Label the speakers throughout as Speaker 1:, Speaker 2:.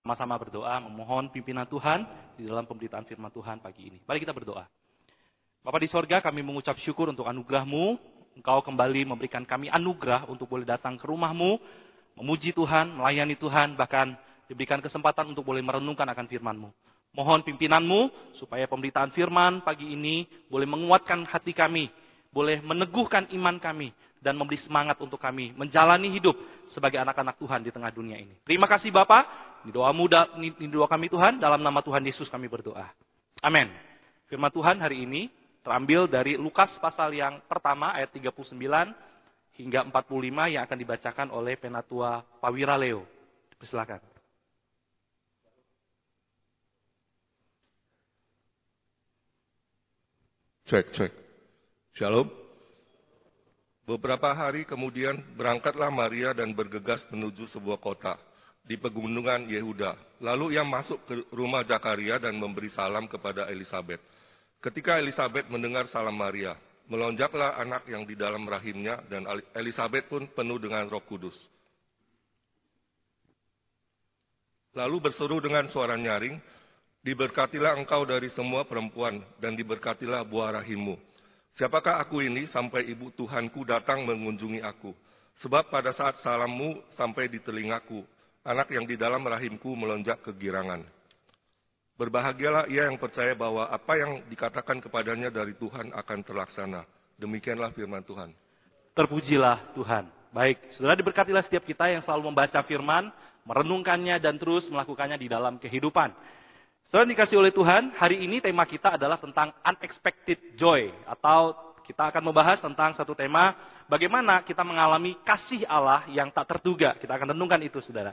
Speaker 1: Sama-sama berdoa, memohon pimpinan Tuhan di dalam pemberitaan firman Tuhan pagi ini. Mari kita berdoa. Bapa di sorga, kami mengucap syukur untuk anugerah-Mu. Engkau kembali memberikan kami anugerah untuk boleh datang ke rumah-Mu, memuji Tuhan, melayani Tuhan, bahkan diberikan kesempatan untuk boleh merenungkan akan firman-Mu. Mohon pimpinan-Mu supaya pemberitaan firman pagi ini boleh menguatkan hati kami, boleh meneguhkan iman kami, dan memberi semangat untuk kami menjalani hidup sebagai anak-anak Tuhan di tengah dunia ini. Terima kasih Bapa. Ini doa kami Tuhan, dalam nama Tuhan Yesus kami berdoa. Amin. Firman Tuhan hari ini terambil dari Lukas pasal yang pertama ayat 39 hingga 45 yang akan dibacakan oleh Penatua Pawira Leo. Silakan.
Speaker 2: Cek. Shalom. Beberapa hari kemudian berangkatlah Maria dan bergegas menuju sebuah kota di pegunungan Yehuda. Lalu ia masuk ke rumah Zakaria dan memberi salam kepada Elisabet. Ketika Elisabet mendengar salam Maria, melonjaklah anak yang di dalam rahimnya dan Elisabet pun penuh dengan Roh Kudus. Lalu berseru dengan suara nyaring, "Diberkatilah engkau dari semua perempuan dan diberkatilah buah rahimmu. Siapakah aku ini sampai ibu Tuhanku datang mengunjungi aku? Sebab pada saat salammu sampai di telingaku, anak yang di dalam rahimku melonjak kegirangan. Berbahagialah ia yang percaya bahwa apa yang dikatakan kepadanya dari Tuhan akan terlaksana." Demikianlah firman Tuhan.
Speaker 1: Terpujilah Tuhan. Baik, saudara, diberkatilah setiap kita yang selalu membaca firman, merenungkannya dan terus melakukannya di dalam kehidupan. Saudara dikasih oleh Tuhan, hari ini tema kita adalah tentang unexpected joy. Atau kita akan membahas tentang satu tema, bagaimana kita mengalami kasih Allah yang tak terduga. Kita akan renungkan itu, saudara.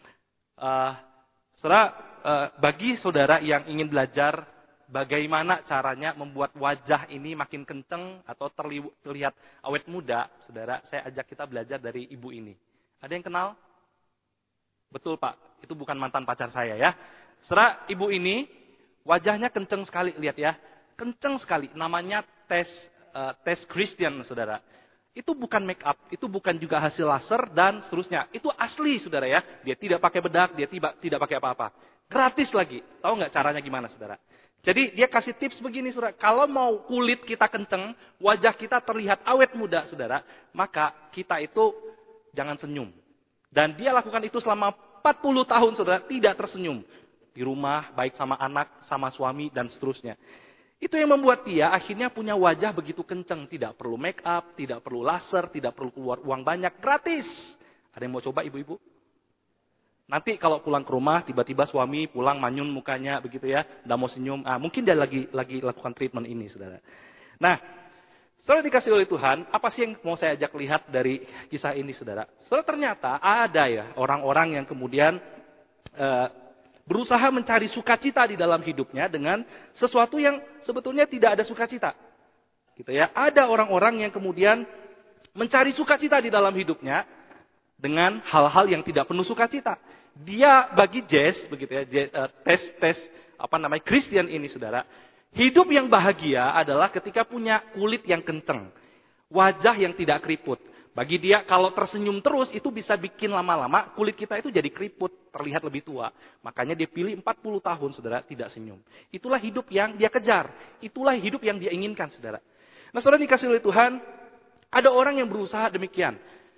Speaker 1: Bagi saudara yang ingin belajar bagaimana caranya membuat wajah ini makin kenceng atau terlihat awet muda, saudara, saya ajak kita belajar dari ibu ini. Ada yang kenal? Betul Pak, itu bukan mantan pacar saya ya. Saudara, ibu ini wajahnya kenceng sekali, lihat ya. Kenceng sekali, namanya tes Christian, saudara. Itu bukan make up, itu bukan juga hasil laser dan seterusnya. Itu asli, saudara ya. Dia tidak pakai bedak, dia tidak pakai apa-apa. Gratis lagi. Tahu nggak caranya gimana, saudara? Jadi dia kasih tips begini, saudara. Kalau mau kulit kita kenceng, wajah kita terlihat awet muda, saudara, maka kita itu jangan senyum. Dan dia lakukan itu selama 40 tahun, saudara, tidak tersenyum. Di rumah, baik sama anak, sama suami, dan seterusnya. Itu yang membuat dia akhirnya punya wajah begitu kenceng. Tidak perlu make up, tidak perlu laser, tidak perlu keluar uang banyak, gratis. Ada yang mau coba ibu-ibu? Nanti kalau pulang ke rumah, tiba-tiba suami pulang manyun mukanya, begitu ya, udah mau senyum. Mungkin dia lagi lakukan treatment ini, saudara. Nah, saudara dikasih oleh Tuhan, apa sih yang mau saya ajak lihat dari kisah ini, saudara? Saudara, ternyata ada ya orang-orang yang kemudian berusaha mencari sukacita di dalam hidupnya dengan sesuatu yang sebetulnya tidak ada sukacita. Gitu ya. Ada orang-orang yang kemudian mencari sukacita di dalam hidupnya dengan hal-hal yang tidak penuh sukacita. Dia bagi Jess, begitu ya, Christian ini, saudara, hidup yang bahagia adalah ketika punya kulit yang kenceng, wajah yang tidak keriput. Bagi dia, kalau tersenyum terus, itu bisa bikin lama-lama kulit kita itu jadi keriput, terlihat lebih tua. Makanya dia pilih 40 tahun, saudara, tidak senyum. Itulah hidup yang dia kejar. Itulah hidup yang dia inginkan, saudara. Nah, saudara dikasih oleh Tuhan, ada orang yang berusaha demikian.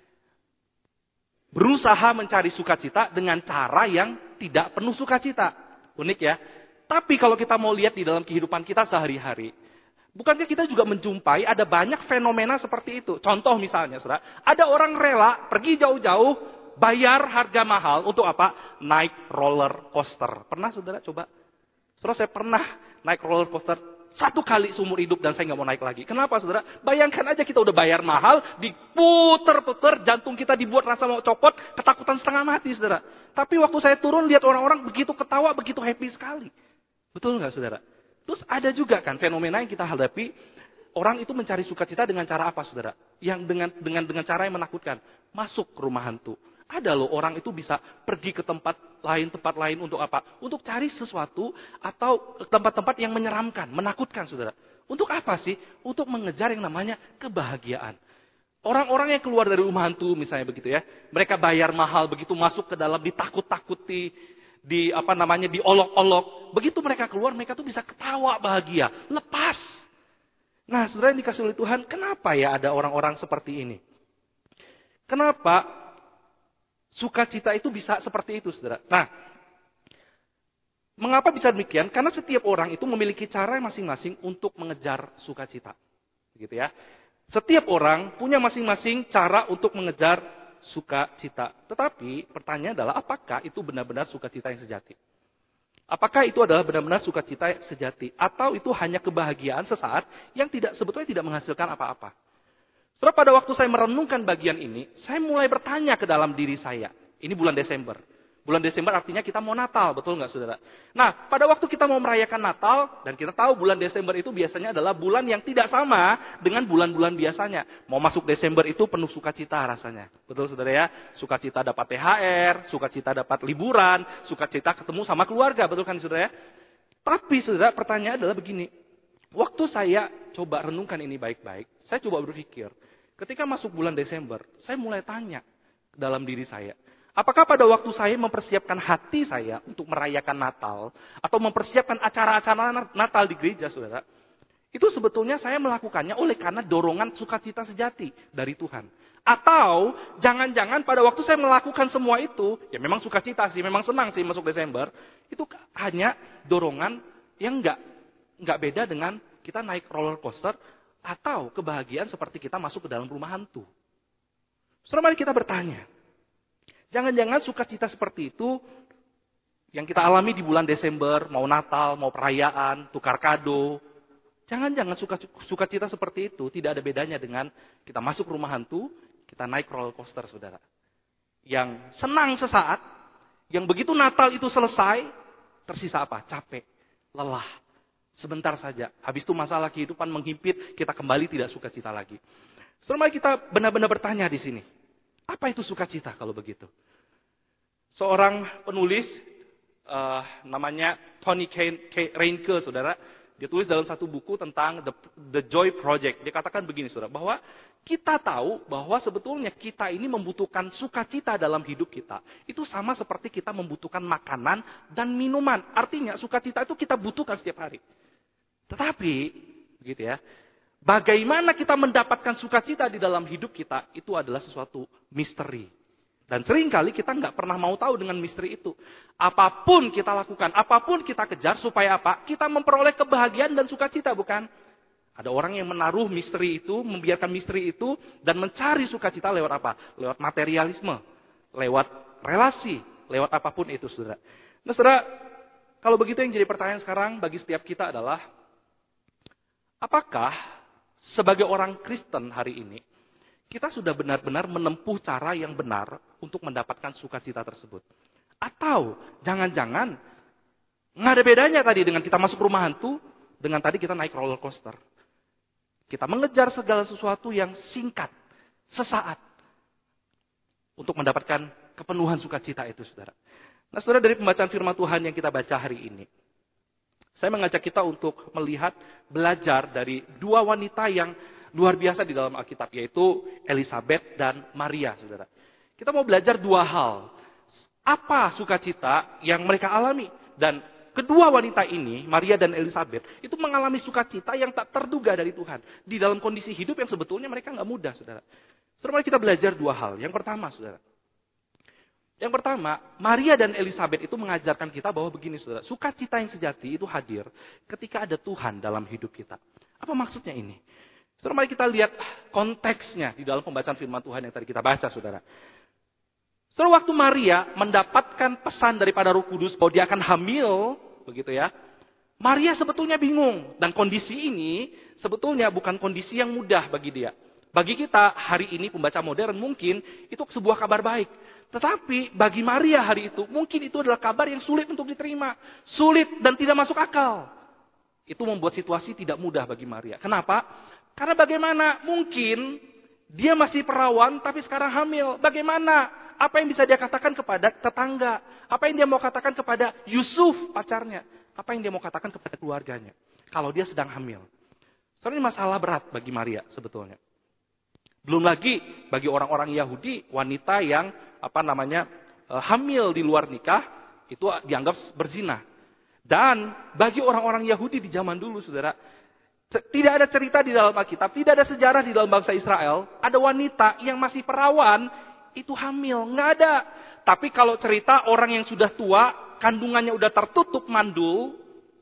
Speaker 1: Berusaha mencari sukacita dengan cara yang tidak penuh sukacita. Unik ya. Tapi kalau kita mau lihat di dalam kehidupan kita sehari-hari, bukankah kita juga menjumpai ada banyak fenomena seperti itu? Contoh misalnya, saudara, ada orang rela pergi jauh-jauh, bayar harga mahal untuk apa? Naik roller coaster. Pernah saudara coba? Saudara, saya pernah naik roller coaster 1 kali seumur hidup dan saya nggak mau naik lagi. Kenapa, saudara? Bayangkan aja kita udah bayar mahal, diputer-puter, jantung kita dibuat rasa mau copot, ketakutan setengah mati, saudara. Tapi waktu saya turun, lihat orang-orang begitu ketawa, begitu happy sekali. Betul nggak, saudara? Terus ada juga kan fenomena yang kita hadapi, orang itu mencari sukacita dengan cara apa, saudara? Yang dengan cara yang menakutkan. Masuk ke rumah hantu. Ada loh orang itu bisa pergi ke tempat lain untuk apa? Untuk cari sesuatu atau tempat-tempat yang menyeramkan, menakutkan, saudara. Untuk apa sih? Untuk mengejar yang namanya kebahagiaan. Orang-orang yang keluar dari rumah hantu misalnya begitu ya. Mereka bayar mahal begitu masuk ke dalam, ditakut-takuti. diolok-olok. Begitu mereka keluar, mereka tuh bisa ketawa bahagia, lepas. Nah, saudara yang dikasih oleh Tuhan, kenapa ya ada orang-orang seperti ini? Kenapa sukacita itu bisa seperti itu, saudara? Nah, mengapa bisa demikian? Karena setiap orang itu memiliki cara masing-masing untuk mengejar sukacita. Gitu ya. Setiap orang punya masing-masing cara untuk mengejar sukacita. Tetapi pertanyaannya adalah apakah itu benar-benar sukacita yang sejati? Apakah itu adalah benar-benar sukacita yang sejati? Atau itu hanya kebahagiaan sesaat yang sebetulnya tidak menghasilkan apa-apa? Setelah pada waktu saya merenungkan bagian ini, saya mulai bertanya ke dalam diri saya. Ini bulan Desember. Bulan Desember artinya kita mau Natal, betul nggak saudara? Nah, pada waktu kita mau merayakan Natal, dan kita tahu bulan Desember itu biasanya adalah bulan yang tidak sama dengan bulan-bulan biasanya. Mau masuk Desember itu penuh sukacita rasanya. Betul saudara ya? Sukacita dapat THR, sukacita dapat liburan, sukacita ketemu sama keluarga, betul kan saudara ya? Tapi saudara, pertanyaan adalah begini. Waktu saya coba renungkan ini baik-baik, saya coba berpikir, ketika masuk bulan Desember, saya mulai tanya ke dalam diri saya, apakah pada waktu saya mempersiapkan hati saya untuk merayakan Natal, atau mempersiapkan acara-acara Natal di gereja, saudara, itu sebetulnya saya melakukannya oleh karena dorongan sukacita sejati dari Tuhan. Atau jangan-jangan pada waktu saya melakukan semua itu, ya memang sukacita sih, memang senang sih masuk Desember, itu hanya dorongan yang nggak beda dengan kita naik roller coaster, atau kebahagiaan seperti kita masuk ke dalam rumah hantu. Saudara, mari kita bertanya. Jangan-jangan sukacita seperti itu yang kita alami di bulan Desember, mau Natal, mau perayaan, tukar kado. Jangan-jangan sukacita seperti itu tidak ada bedanya dengan kita masuk rumah hantu, kita naik roller coaster, saudara. Yang senang sesaat, yang begitu Natal itu selesai, tersisa apa? Capek, lelah. Sebentar saja. Habis itu masalah kehidupan menghimpit, kita kembali tidak sukacita lagi. Saudara, mari kita benar-benar bertanya di sini. Apa itu sukacita kalau begitu? Seorang penulis namanya Tony Reinke, saudara. Dia tulis dalam satu buku tentang The Joy Project. Dia katakan begini, saudara, bahwa kita tahu bahwa sebetulnya kita ini membutuhkan sukacita dalam hidup kita. Itu sama seperti kita membutuhkan makanan dan minuman. Artinya sukacita itu kita butuhkan setiap hari. Tetapi, begitu ya, bagaimana kita mendapatkan sukacita di dalam hidup kita, itu adalah sesuatu misteri. Dan seringkali kita nggak pernah mau tahu dengan misteri itu. Apapun kita lakukan, apapun kita kejar, supaya apa? Kita memperoleh kebahagiaan dan sukacita, bukan? Ada orang yang menaruh misteri itu, membiarkan misteri itu, dan mencari sukacita lewat apa? Lewat materialisme, lewat relasi, lewat apapun itu, saudara. Nah, saudara, kalau begitu yang jadi pertanyaan sekarang bagi setiap kita adalah, apakah sebagai orang Kristen hari ini, kita sudah benar-benar menempuh cara yang benar untuk mendapatkan sukacita tersebut? Atau jangan-jangan nggak ada bedanya tadi dengan kita masuk rumah hantu, dengan tadi kita naik roller coaster. Kita mengejar segala sesuatu yang singkat, sesaat, untuk mendapatkan kepenuhan sukacita itu, saudara. Nah, saudara, dari pembacaan firman Tuhan yang kita baca hari ini, saya mengajak kita untuk melihat, belajar dari dua wanita yang luar biasa di dalam Alkitab, yaitu Elizabeth dan Maria, saudara. Kita mau belajar dua hal. Apa sukacita yang mereka alami? Dan kedua wanita ini, Maria dan Elizabeth, itu mengalami sukacita yang tak terduga dari Tuhan. Di dalam kondisi hidup yang sebetulnya mereka nggak mudah, saudara. Saudara, mari kita belajar dua hal. Yang pertama, saudara. Yang pertama, Maria dan Elizabeth itu mengajarkan kita bahwa begini, saudara. Sukacita yang sejati itu hadir ketika ada Tuhan dalam hidup kita. Apa maksudnya ini? Saudara, mari kita lihat konteksnya di dalam pembacaan firman Tuhan yang tadi kita baca, saudara. Saudara, waktu Maria mendapatkan pesan daripada Roh Kudus bahwa dia akan hamil, begitu ya. Maria sebetulnya bingung. Dan kondisi ini sebetulnya bukan kondisi yang mudah bagi dia. Bagi kita hari ini pembaca modern mungkin itu sebuah kabar baik. Tetapi bagi Maria hari itu mungkin itu adalah kabar yang sulit untuk diterima. Sulit dan tidak masuk akal. Itu membuat situasi tidak mudah bagi Maria. Kenapa? Karena bagaimana mungkin dia masih perawan tapi sekarang hamil. Bagaimana? Apa yang bisa dia katakan kepada tetangga? Apa yang dia mau katakan kepada Yusuf pacarnya? Apa yang dia mau katakan kepada keluarganya? Kalau dia sedang hamil. Soalnya ini masalah berat bagi Maria sebetulnya. Belum lagi bagi orang-orang Yahudi, wanita yang hamil di luar nikah, itu dianggap berzina. Dan bagi orang-orang Yahudi di zaman dulu, saudara, tidak ada cerita di dalam Alkitab, tidak ada sejarah di dalam bangsa Israel, ada wanita yang masih perawan, itu hamil. Nggak ada. Tapi kalau cerita orang yang sudah tua, kandungannya udah tertutup mandul,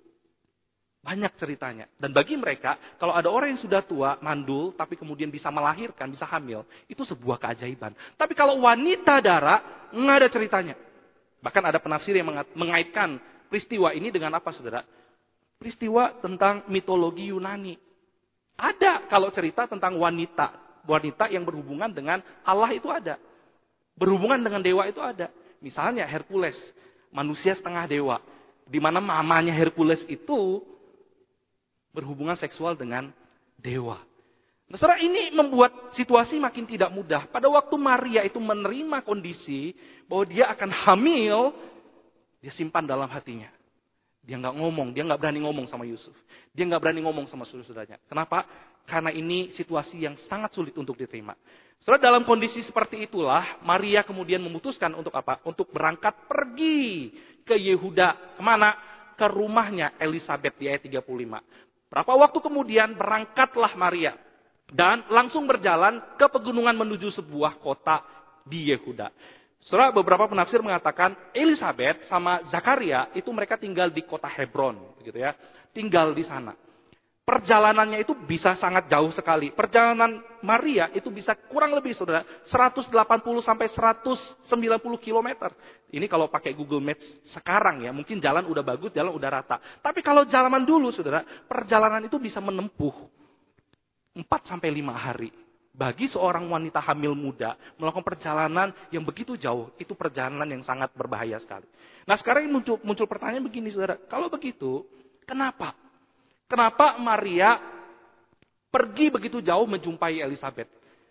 Speaker 1: banyak ceritanya. Dan bagi mereka, kalau ada orang yang sudah tua, mandul, tapi kemudian bisa melahirkan, bisa hamil, itu sebuah keajaiban. Tapi kalau wanita dara, nggak ada ceritanya. Bahkan ada penafsir yang mengaitkan peristiwa ini dengan apa, saudara? Peristiwa tentang mitologi Yunani. Ada kalau cerita tentang wanita. Wanita yang berhubungan dengan Allah itu ada. Berhubungan dengan dewa itu ada. Misalnya Hercules, manusia setengah dewa. Di mana mamanya Hercules itu berhubungan seksual dengan dewa. Nah, saudara, ini membuat situasi makin tidak mudah. Pada waktu Maria itu menerima kondisi bahwa dia akan hamil, dia simpan dalam hatinya. Dia nggak ngomong, dia nggak berani ngomong sama Yusuf. Dia nggak berani ngomong sama saudara-saudaranya. Kenapa? Karena ini situasi yang sangat sulit untuk diterima. Saudara, dalam kondisi seperti itulah, Maria kemudian memutuskan untuk apa? Untuk berangkat pergi ke Yehuda. Kemana? Ke rumahnya Elisabet di ayat 35. Berapa waktu kemudian berangkatlah Maria. Dan langsung berjalan ke pegunungan menuju sebuah kota di Yehuda. Saudara, beberapa penafsir mengatakan Elisabet sama Zakaria itu mereka tinggal di kota Hebron, gitu ya. Tinggal di sana. Perjalanannya itu bisa sangat jauh sekali. Perjalanan Maria itu bisa kurang lebih, saudara, 180 sampai 190 km. Ini kalau pakai Google Maps sekarang ya, mungkin jalan udah bagus, jalan udah rata. Tapi kalau zaman dulu, saudara, perjalanan itu bisa menempuh 4 sampai 5 hari. Bagi seorang wanita hamil muda, melakukan perjalanan yang begitu jauh, itu perjalanan yang sangat berbahaya sekali. Nah, sekarang muncul pertanyaan begini, saudara. Kalau begitu, kenapa? Kenapa Maria pergi begitu jauh menjumpai Elisabet?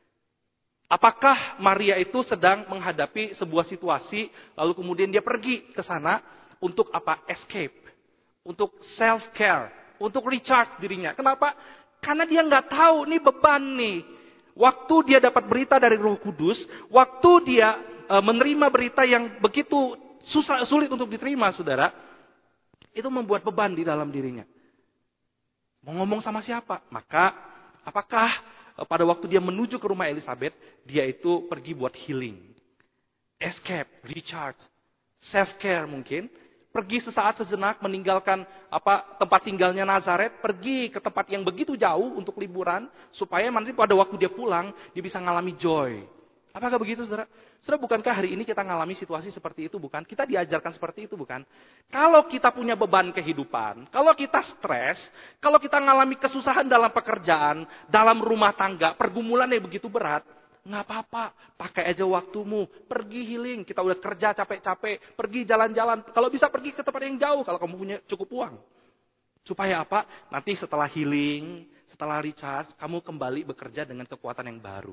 Speaker 1: Apakah Maria itu sedang menghadapi sebuah situasi, lalu kemudian dia pergi ke sana untuk apa? Escape. Untuk self-care. Untuk recharge dirinya. Kenapa? Karena dia nggak tahu, nih beban nih. Waktu dia dapat berita dari Roh Kudus, waktu dia menerima berita yang begitu sulit untuk diterima, saudara, itu membuat beban di dalam dirinya. Mau ngomong sama siapa? Maka, apakah pada waktu dia menuju ke rumah Elisabet, dia itu pergi buat healing, escape, recharge, self-care mungkin. Pergi sesaat sejenak meninggalkan tempat tinggalnya Nazaret, pergi ke tempat yang begitu jauh untuk liburan, supaya nanti pada waktu dia pulang, dia bisa ngalami joy. Apakah begitu, saudara? Saudara, bukankah hari ini kita ngalami situasi seperti itu, bukan? Kita diajarkan seperti itu, bukan? Kalau kita punya beban kehidupan, kalau kita stres, kalau kita ngalami kesusahan dalam pekerjaan, dalam rumah tangga, pergumulan yang begitu berat, nggak apa-apa, pakai aja waktumu, pergi healing. Kita udah kerja capek-capek, pergi jalan-jalan. Kalau bisa pergi ke tempat yang jauh, kalau kamu punya cukup uang. Supaya apa? Nanti setelah healing, setelah recharge, kamu kembali bekerja dengan kekuatan yang baru.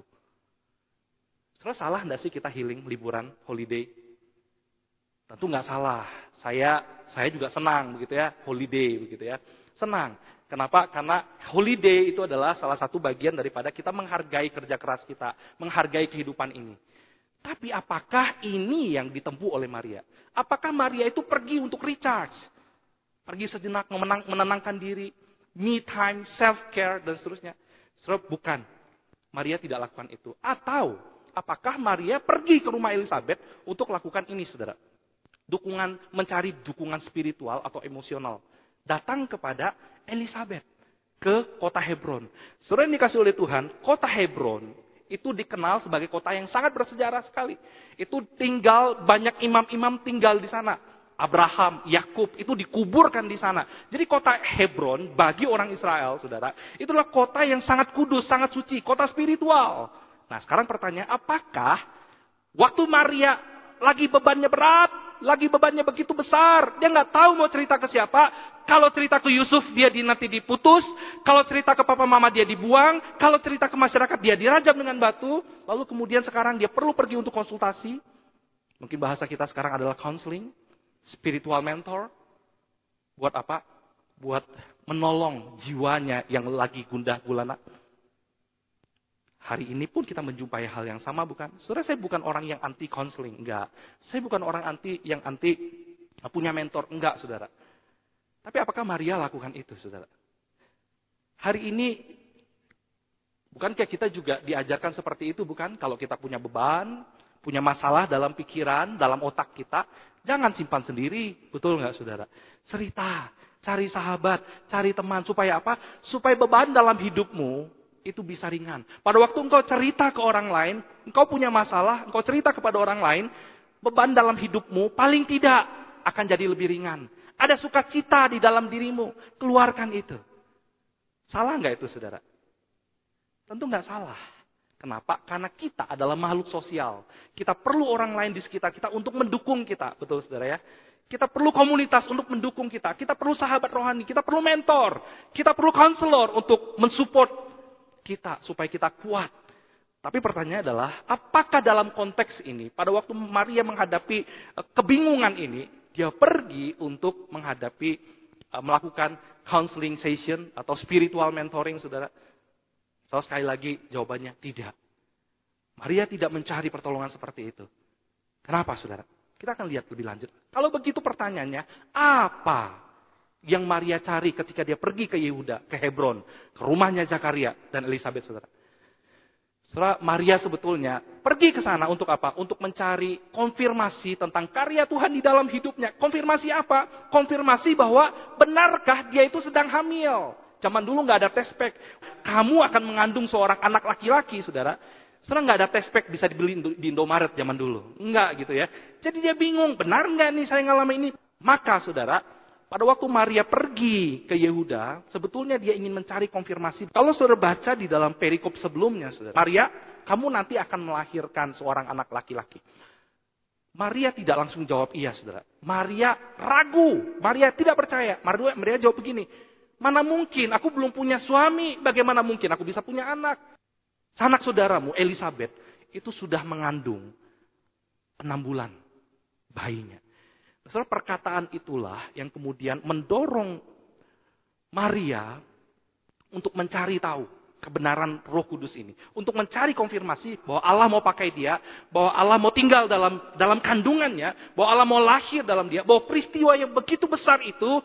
Speaker 1: Salah nggak sih kita healing, liburan, holiday? Tentu nggak salah. Saya juga senang begitu ya, holiday begitu ya. Senang. Kenapa? Karena holiday itu adalah salah satu bagian daripada kita menghargai kerja keras kita, menghargai kehidupan ini. Tapi apakah ini yang ditempuh oleh Maria? Apakah Maria itu pergi untuk recharge? Pergi sejenak menenangkan diri, me time, self-care, dan seterusnya? Bukan. Maria tidak lakukan itu. Atau apakah Maria pergi ke rumah Elisabet untuk lakukan ini, saudara? Mencari dukungan spiritual atau emosional. Datang kepada Elisabet ke kota Hebron. Saudara yang dikasih oleh Tuhan, kota Hebron itu dikenal sebagai kota yang sangat bersejarah sekali. Itu tinggal banyak imam-imam tinggal di sana. Abraham, Yakub itu dikuburkan di sana. Jadi kota Hebron bagi orang Israel, saudara, itulah kota yang sangat kudus, sangat suci, kota spiritual. Nah, sekarang pertanyaan, apakah waktu Maria lagi bebannya berat, lagi bebannya begitu besar, dia nggak tahu mau cerita ke siapa? Kalau cerita ke Yusuf dia nanti diputus, kalau cerita ke papa mama dia dibuang, kalau cerita ke masyarakat dia dirajam dengan batu, lalu kemudian sekarang dia perlu pergi untuk konsultasi. Mungkin bahasa kita sekarang adalah counseling, spiritual mentor. Buat apa? Buat menolong jiwanya yang lagi gundah gulana. Hari ini pun kita menjumpai hal yang sama, bukan? Saudara, saya bukan orang yang anti counseling, enggak. Saya bukan orang yang anti punya mentor. Enggak, saudara. Tapi apakah Maria lakukan itu, saudara? Hari ini, bukankah kita juga diajarkan seperti itu, bukan? Kalau kita punya beban, punya masalah dalam pikiran, dalam otak kita, jangan simpan sendiri. Betul nggak, saudara? Cerita, cari sahabat, cari teman. Supaya apa? Supaya beban dalam hidupmu itu bisa ringan. Pada waktu engkau cerita ke orang lain, engkau punya masalah, engkau cerita kepada orang lain, beban dalam hidupmu paling tidak akan jadi lebih ringan. Ada sukacita di dalam dirimu, keluarkan itu. Salah nggak itu, saudara? Tentu nggak salah. Kenapa? Karena kita adalah makhluk sosial. Kita perlu orang lain di sekitar kita untuk mendukung kita. Betul, saudara ya? Kita perlu komunitas untuk mendukung kita. Kita perlu sahabat rohani. Kita perlu mentor. Kita perlu konselor untuk mensupport kita supaya kita kuat. Tapi pertanyaannya adalah, apakah dalam konteks ini, pada waktu Maria menghadapi kebingungan ini, dia pergi untuk menghadapi, melakukan counseling session atau spiritual mentoring, saudara? So, sekali lagi jawabannya tidak. Maria tidak mencari pertolongan seperti itu. Kenapa, saudara? Kita akan lihat lebih lanjut. Kalau begitu pertanyaannya, apa yang Maria cari ketika dia pergi ke Yehuda, ke Hebron, ke rumahnya Zakaria dan Elisabet, saudara? Saudara, Maria sebetulnya pergi ke sana untuk apa? Untuk mencari konfirmasi tentang karya Tuhan di dalam hidupnya. Konfirmasi apa? Konfirmasi bahwa benarkah dia itu sedang hamil. Zaman dulu nggak ada test pack. Kamu akan mengandung seorang anak laki-laki, saudara. Saudara, nggak ada test pack bisa dibeli di Indomaret zaman dulu. Enggak gitu ya. Jadi dia bingung, benar nggak nih saya ngalamin ini? Maka saudara, pada waktu Maria pergi ke Yehuda, sebetulnya dia ingin mencari konfirmasi. Kalau saudara baca di dalam perikop sebelumnya, saudara, Maria, kamu nanti akan melahirkan seorang anak laki-laki. Maria tidak langsung jawab iya, saudara. Maria ragu, Maria tidak percaya. Maria jawab begini, mana mungkin, aku belum punya suami, bagaimana mungkin aku bisa punya anak? Sanak saudaramu, Elisabet, itu sudah mengandung 6 bulan bayinya. Saudara, perkataan itulah yang kemudian mendorong Maria untuk mencari tahu kebenaran Roh Kudus ini. Untuk mencari konfirmasi bahwa Allah mau pakai dia, bahwa Allah mau tinggal dalam kandungannya, bahwa Allah mau lahir dalam dia, bahwa peristiwa yang begitu besar itu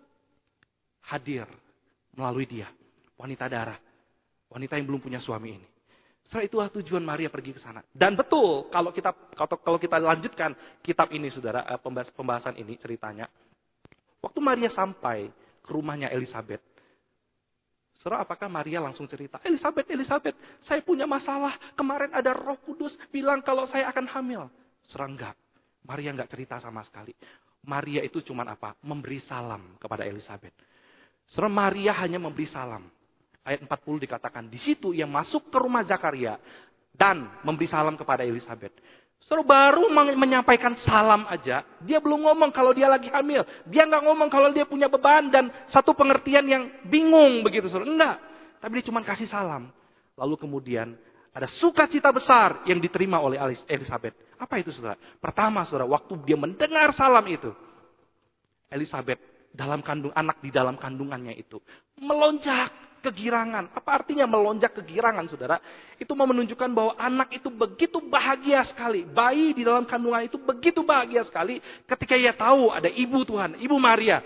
Speaker 1: hadir melalui dia, wanita darah, wanita yang belum punya suami ini. Setelah itulah tujuan Maria pergi ke sana. Dan betul, kalau kita lanjutkan kitab ini, saudara, pembahasan ini ceritanya, waktu Maria sampai ke rumahnya Elisabet, saudara, apakah Maria langsung cerita, Elisabet, saya punya masalah, kemarin ada Roh Kudus bilang kalau saya akan hamil. Saudara, enggak. Maria enggak cerita sama sekali. Maria itu cuma apa? Memberi salam kepada Elisabet. Saudara, Maria hanya memberi salam. Ayat 40 dikatakan, di situ ia masuk ke rumah Zakaria dan memberi salam kepada Elisabet. Saudara, baru menyampaikan salam aja, dia belum ngomong kalau dia lagi hamil. Dia nggak ngomong kalau dia punya beban dan satu pengertian yang bingung begitu, saudara. Enggak, tapi dia cuma kasih salam. Lalu kemudian ada sukacita besar yang diterima oleh Elisabet. Apa itu, saudara? Pertama, saudara, waktu dia mendengar salam itu, Elisabet anak di dalam kandungannya itu melonjak kegirangan. Apa artinya melonjak kegirangan, saudara? Itu menunjukkan bahwa anak itu begitu bahagia sekali. Bayi di dalam kandungan itu begitu bahagia sekali ketika ia tahu ada ibu Tuhan, ibu Maria,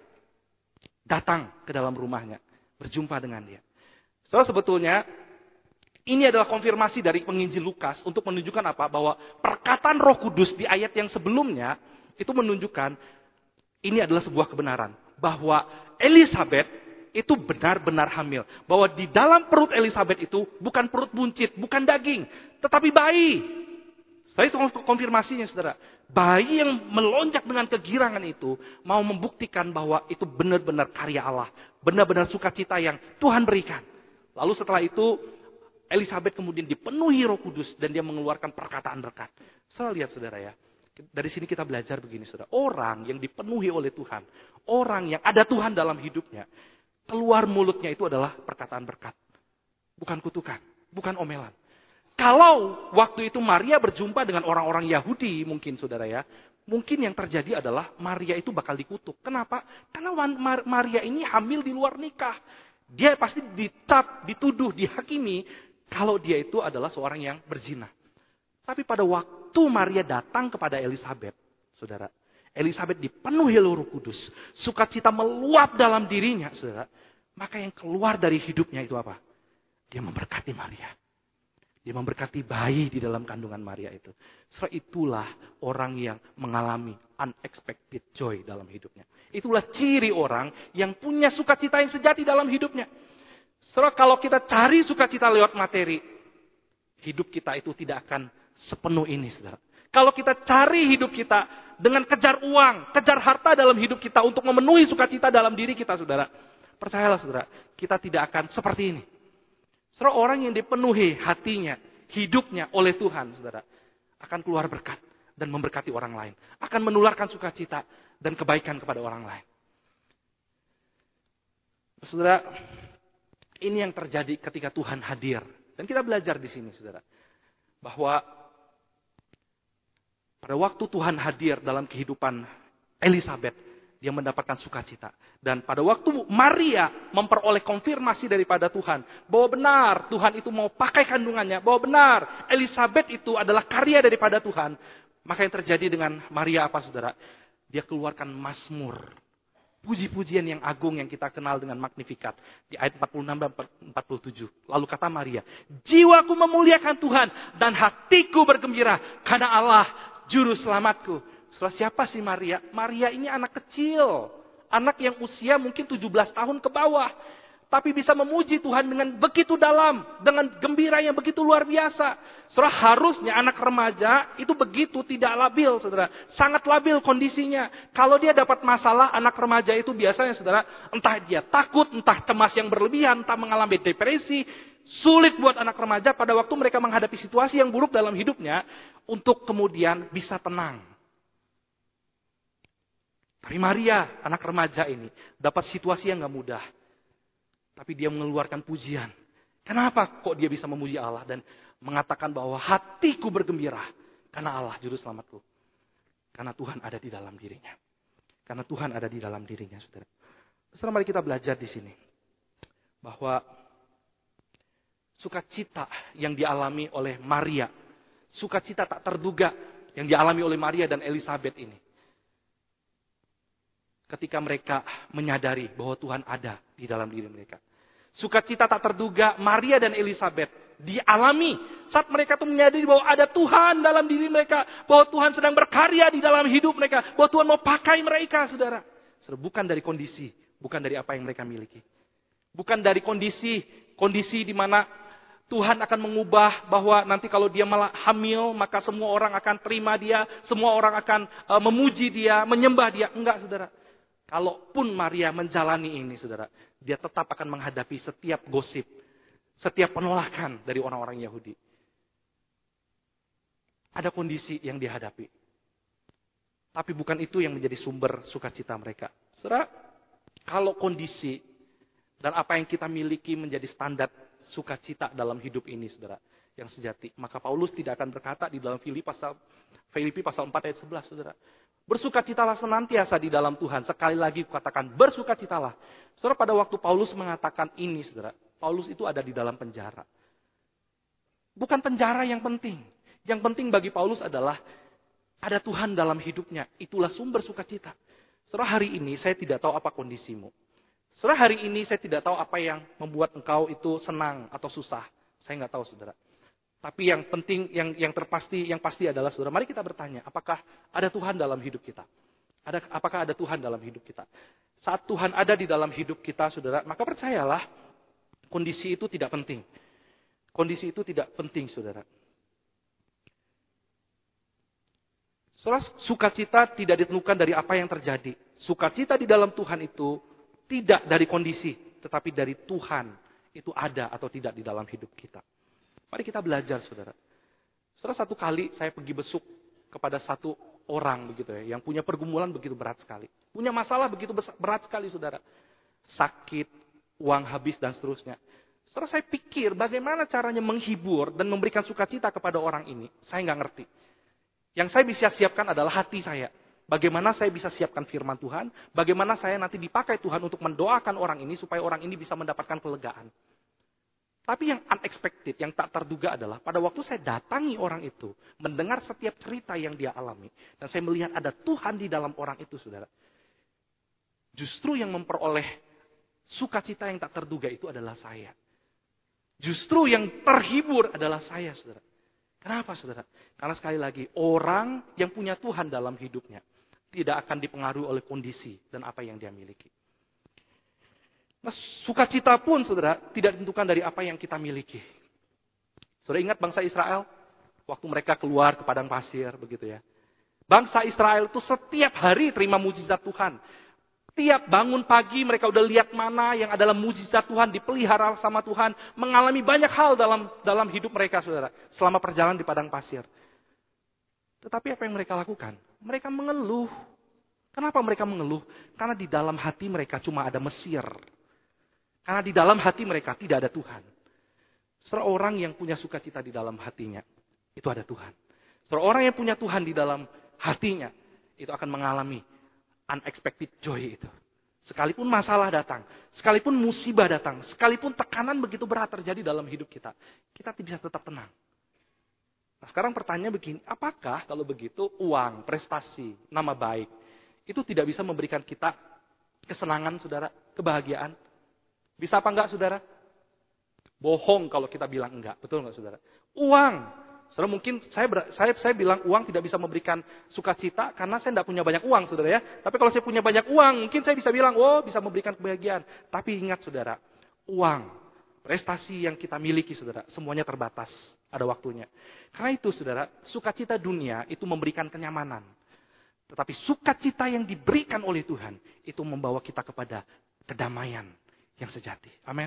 Speaker 1: datang ke dalam rumahnya, berjumpa dengan dia. Saudara, sebetulnya ini adalah konfirmasi dari penginjil Lukas untuk menunjukkan apa? Bahwa perkataan Roh Kudus di ayat yang sebelumnya itu menunjukkan ini adalah sebuah kebenaran. Bahwa Elisabet itu benar-benar hamil. Bahwa di dalam perut Elisabet itu bukan perut buncit, bukan daging, tetapi bayi. Setelah itu konfirmasinya, saudara. Bayi yang melonjak dengan kegirangan itu mau membuktikan bahwa itu benar-benar karya Allah. Benar-benar sukacita yang Tuhan berikan. Lalu setelah itu Elisabet kemudian dipenuhi Roh Kudus dan dia mengeluarkan perkataan berkat. Saya lihat, saudara ya. Dari sini kita belajar begini, saudara. Orang yang dipenuhi oleh Tuhan, orang yang ada Tuhan dalam hidupnya, keluar mulutnya itu adalah perkataan berkat. Bukan kutukan, bukan omelan. Kalau waktu itu Maria berjumpa dengan orang-orang Yahudi mungkin, saudara ya, mungkin yang terjadi adalah Maria itu bakal dikutuk. Kenapa? Karena Maria ini hamil di luar nikah. Dia pasti dicap, dituduh, dihakimi kalau dia itu adalah seorang yang berzina. Tapi pada waktu Maria datang kepada Elisabet, saudara, Elisabet dipenuhi oleh Roh Kudus. Sukacita meluap dalam dirinya, saudara. Maka yang keluar dari hidupnya itu apa? Dia memberkati Maria. Dia memberkati bayi di dalam kandungan Maria itu. Setelah itulah orang yang mengalami unexpected joy dalam hidupnya. Itulah ciri orang yang punya sukacita yang sejati dalam hidupnya. Setelah kalau kita cari sukacita lewat materi, hidup kita itu tidak akan sepenuh ini, saudara. Kalau kita cari hidup kita dengan kejar uang, kejar harta dalam hidup kita untuk memenuhi sukacita dalam diri kita, saudara. Percayalah, saudara, kita tidak akan seperti ini. Saudara, orang yang dipenuhi hatinya, hidupnya oleh Tuhan, saudara, akan keluar berkat dan memberkati orang lain. Akan menularkan sukacita dan kebaikan kepada orang lain. Saudara, ini yang terjadi ketika Tuhan hadir. Dan kita belajar di sini, saudara, bahwa pada waktu Tuhan hadir dalam kehidupan Elisabet, dia mendapatkan sukacita. Dan pada waktu Maria memperoleh konfirmasi daripada Tuhan, bahwa benar Tuhan itu mau pakai kandungannya, bahwa benar Elisabet itu adalah karya daripada Tuhan. Maka yang terjadi dengan Maria apa, saudara? Dia keluarkan Mazmur. Puji-pujian yang agung yang kita kenal dengan Magnificat. Di ayat 46 dan 47. Lalu kata Maria, jiwaku memuliakan Tuhan dan hatiku bergembira karena Allah Juru Selamatku. Setelah siapa sih Maria? Maria ini anak kecil. Anak yang usia mungkin 17 tahun ke bawah. Tapi bisa memuji Tuhan dengan begitu dalam. Dengan gembira yang begitu luar biasa. Saudara, harusnya anak remaja itu begitu tidak labil, saudara. Sangat labil kondisinya. Kalau dia dapat masalah, anak remaja itu biasanya, saudara, entah dia takut, entah cemas yang berlebihan, entah mengalami depresi. Sulit buat anak remaja pada waktu mereka menghadapi situasi yang buruk dalam hidupnya untuk kemudian bisa tenang. Tapi Maria, anak remaja ini, dapat situasi yang gak mudah. Tapi dia mengeluarkan pujian. Kenapa kok dia bisa memuji Allah dan mengatakan bahwa hatiku bergembira karena Allah Juru Selamatku. Karena Tuhan ada di dalam dirinya. Karena Tuhan ada di dalam dirinya, saudara. Saudara, mari kita belajar di sini. Bahwa sukacita yang dialami oleh Maria, sukacita tak terduga yang dialami oleh Maria dan Elisabet ini. Ketika mereka menyadari bahwa Tuhan ada di dalam diri mereka. Sukacita tak terduga Maria dan Elisabet dialami saat mereka tuh menyadari bahwa ada Tuhan dalam diri mereka. Bahwa Tuhan sedang berkarya di dalam hidup mereka. Bahwa Tuhan mau pakai mereka, saudara. Bukan dari kondisi, bukan dari apa yang mereka miliki. Bukan dari kondisi di mana Tuhan akan mengubah bahwa nanti kalau dia malah hamil, maka semua orang akan terima dia, semua orang akan memuji dia, menyembah dia. Enggak, saudara. Kalaupun Maria menjalani ini, saudara, dia tetap akan menghadapi setiap gosip, setiap penolakan dari orang-orang Yahudi. Ada kondisi yang dihadapi. Tapi bukan itu yang menjadi sumber sukacita mereka. Saudara, kalau kondisi dan apa yang kita miliki menjadi standar sukacita dalam hidup ini, saudara, yang sejati, maka Paulus tidak akan berkata di dalam Filipi pasal 4 ayat 11, saudara. Bersukacitalah senantiasa di dalam Tuhan. Sekali lagi katakan bersukacitalah. Saudara, pada waktu Paulus mengatakan ini, saudara, Paulus itu ada di dalam penjara. Bukan penjara yang penting. Yang penting bagi Paulus adalah ada Tuhan dalam hidupnya. Itulah sumber sukacita. Saudara, hari ini saya tidak tahu apa kondisimu. Saudara, hari ini saya tidak tahu apa yang membuat engkau itu senang atau susah. Saya nggak tahu, saudara. Tapi yang penting, yang pasti adalah, saudara, mari kita bertanya, apakah ada Tuhan dalam hidup kita? Apakah ada Tuhan dalam hidup kita? Saat Tuhan ada di dalam hidup kita, saudara, maka percayalah, kondisi itu tidak penting. Kondisi itu tidak penting, saudara. Saudara, sukacita tidak ditentukan dari apa yang terjadi. Sukacita di dalam Tuhan itu tidak dari kondisi, tetapi dari Tuhan itu ada atau tidak di dalam hidup kita. Mari kita belajar, saudara. Saudara, satu kali saya pergi besuk kepada satu orang begitu ya, yang punya pergumulan begitu berat sekali. Punya masalah begitu berat sekali, saudara. Sakit, uang habis dan seterusnya. Saudara, saya pikir bagaimana caranya menghibur dan memberikan sukacita kepada orang ini. Saya nggak ngerti. Yang saya bisa siapkan adalah hati saya. Bagaimana saya bisa siapkan firman Tuhan. Bagaimana saya nanti dipakai Tuhan untuk mendoakan orang ini supaya orang ini bisa mendapatkan kelegaan. Tapi yang unexpected, yang tak terduga adalah pada waktu saya datangi orang itu, mendengar setiap cerita yang dia alami, dan saya melihat ada Tuhan di dalam orang itu, saudara. Justru yang memperoleh sukacita yang tak terduga itu adalah saya. Justru yang terhibur adalah saya, saudara. Kenapa, saudara? Karena sekali lagi, orang yang punya Tuhan dalam hidupnya tidak akan dipengaruhi oleh kondisi dan apa yang dia miliki. Nah, sukacita pun, saudara, tidak ditentukan dari apa yang kita miliki. Saudara ingat bangsa Israel? Waktu mereka keluar ke padang pasir, begitu ya. Bangsa Israel itu setiap hari terima mujizat Tuhan. Tiap bangun pagi mereka udah lihat mana yang adalah mujizat Tuhan, dipelihara sama Tuhan. Mengalami banyak hal dalam hidup mereka, saudara. Selama perjalanan di padang pasir. Tetapi apa yang mereka lakukan? Mereka mengeluh. Kenapa mereka mengeluh? Karena di dalam hati mereka cuma ada Mesir. Karena di dalam hati mereka tidak ada Tuhan. Seorang yang punya sukacita di dalam hatinya, itu ada Tuhan. Seorang yang punya Tuhan di dalam hatinya, itu akan mengalami unexpected joy itu. Sekalipun masalah datang, sekalipun musibah datang, sekalipun tekanan begitu berat terjadi dalam hidup kita bisa tetap tenang. Nah, sekarang pertanyaannya begini, apakah kalau begitu uang, prestasi, nama baik, itu tidak bisa memberikan kita kesenangan, saudara, kebahagiaan? Bisa apa enggak, saudara? Bohong kalau kita bilang enggak. Betul enggak, saudara? Uang. Saudara, mungkin saya bilang uang tidak bisa memberikan sukacita karena saya tidak punya banyak uang, saudara ya. Tapi kalau saya punya banyak uang, mungkin saya bisa bilang, oh bisa memberikan kebahagiaan. Tapi ingat, saudara, uang, prestasi yang kita miliki, saudara, semuanya terbatas. Ada waktunya. Karena itu, saudara, sukacita dunia itu memberikan kenyamanan. Tetapi sukacita yang diberikan oleh Tuhan, itu membawa kita kepada kedamaian yang sejati. Amin.